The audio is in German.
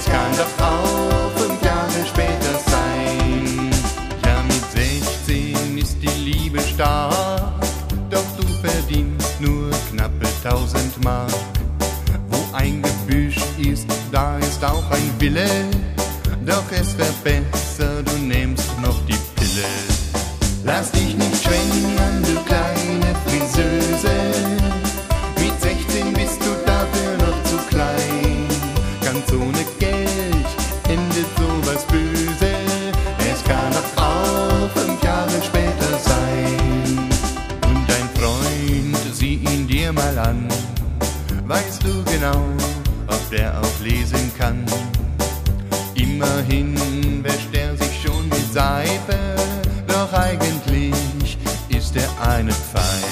kann doch auch 5 Jahre später sein. Ja, mit 16 ist die Liebe stark, doch du verdienst nur knappe 1000 Mark. Wo ein Gebüsch ist, da ist auch ein Wille, doch es wär besser, du nimmst noch die Pille. Lass dich nicht schwängern, du kleine Friseuse, mit 16 bist du dafür noch zu klein. Ganz ohne Geld endet sowas böse, es kann doch auch 5 Jahre später sein. Und dein Freund, sieh ihn dir mal an, weißt du genau, ob der auch lesen kann. Immerhin wäscht er sich schon mit Seife, doch eigentlich ist er eine Pfeife.